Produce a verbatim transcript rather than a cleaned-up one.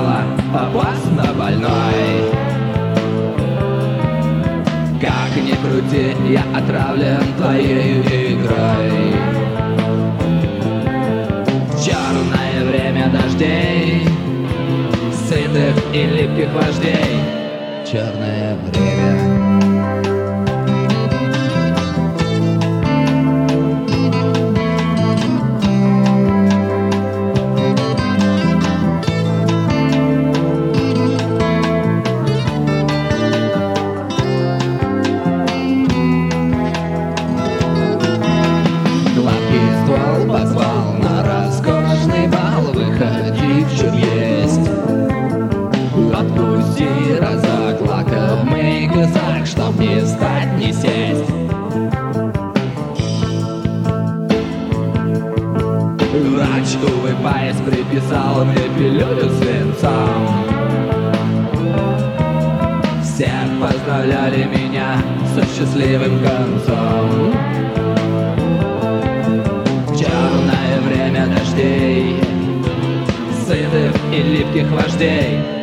стала опасно больной. Как ни крути, я отравлен твоей игрой. Черное время дождей, сытых и липких вождей. Черное время. Ствол позвал на роскошный бал, выходи в чем есть. Отпусти разок лакомый кусок, чтоб не стать, не сесть. Врач, улыбаясь, приписал мне пилюлю свинцом. Все поздравляли меня со счастливым концом. Черное время дождей, сытых и липких вождей.